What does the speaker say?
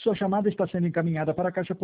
Sua chamada está sendo encaminhada para a caixa